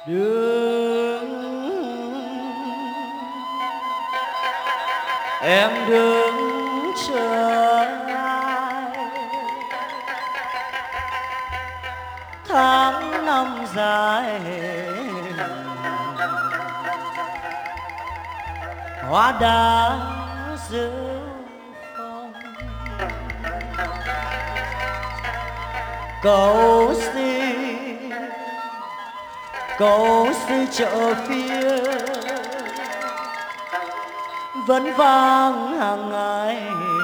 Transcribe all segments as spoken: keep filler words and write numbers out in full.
Đứng em đứng chờ ai, tháng năm dài hoa đã rêu phong. Cầu xin cầu xin chợ phía vẫn vang hàng ngày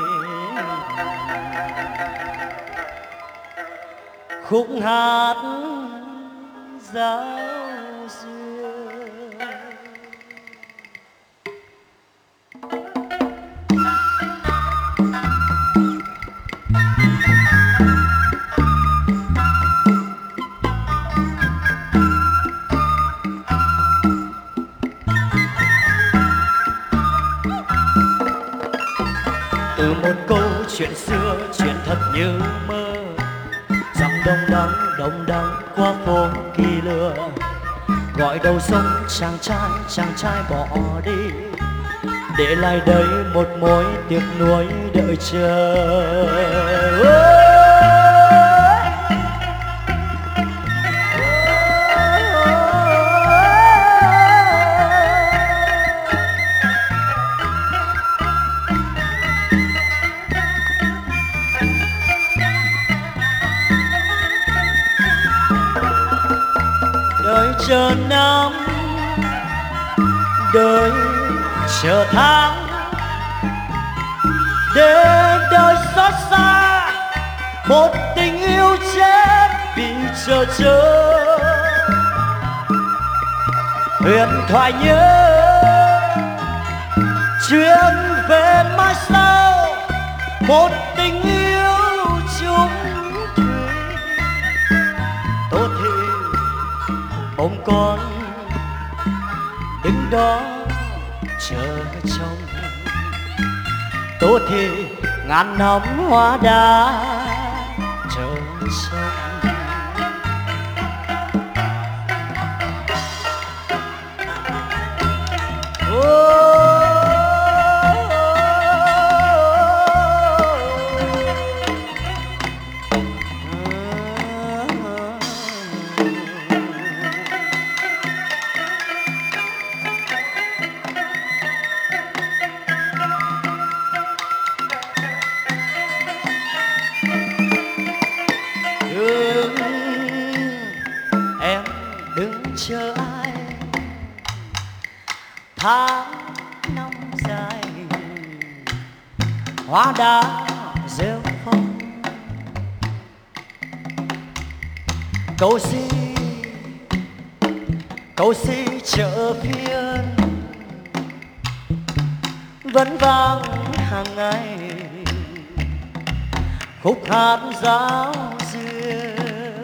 khúc hát giao duyên. Từ một câu chuyện xưa, chuyện thật như mơ, dòng đông đắng đông đắng qua phố kỳ lừa, gọi đầu sông chàng trai chàng trai bỏ đi, để lại đây một mối tiếc nuối đợi chờ. Đời chờ năm, đời chờ tháng, để đời xót xa một tình yêu chết vì chờ chờ. Huyền thoại nhớ chuyện về mai sau, một tình yêu chung thủy. Tốt thì ông con đứng đó chờ trông, tốt thì ngàn năm hoa đã chờ trông. Đứng em đứng chờ ai, tháng năm dài hoa đã rêu phong. Cầu si cầu si chợ phiên vẫn vang hàng ngày khúc hát giao duyên.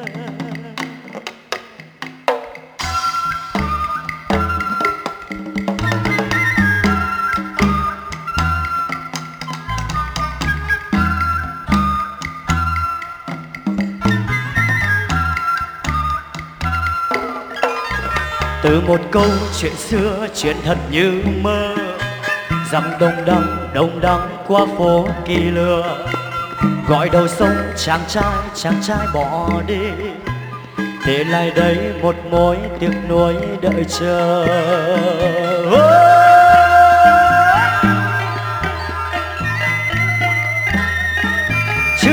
Từ một câu chuyện xưa, chuyện thật như mơ, dặm đông đắng đông đắng qua phố kỳ lừa, gọi đầu sông chàng trai chàng trai bỏ đi, để lại đây một mối tiếc nuối đợi chờ. Chứ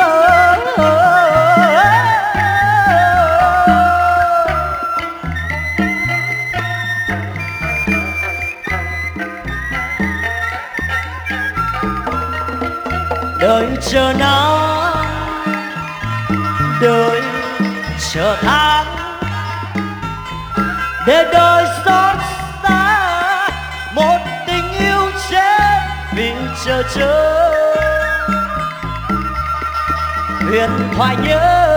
đời chờ nắng, đời chờ tháng, để đời xót xa một tình yêu chết vì chờ chờ. Huyền thoại nhớ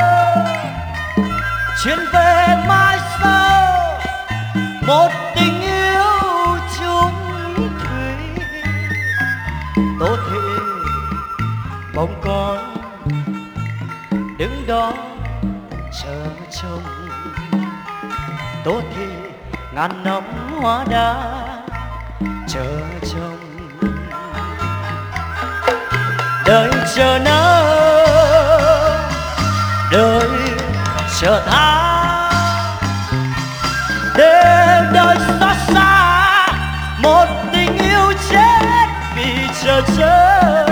chuyện về mai sau, một tình yêu chung thủy. Tốt thì bóng con đứng đó chờ trông, tốt thì ngàn năm hoa đá chờ trông. Đời chờ nỡ, đời chờ tha, để đời xót xa một tình yêu chết vì chờ chờ.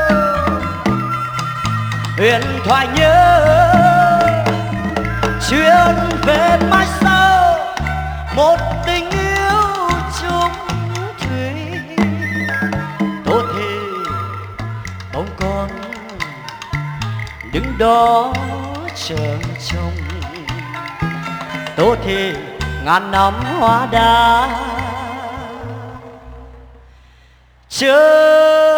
Huyền thoại nhớ chuyện về mai sau một tình yêu chung thủy. Tốt thì bóng con đứng đó chờ trông, tốt thì ngàn năm hoa đá chờ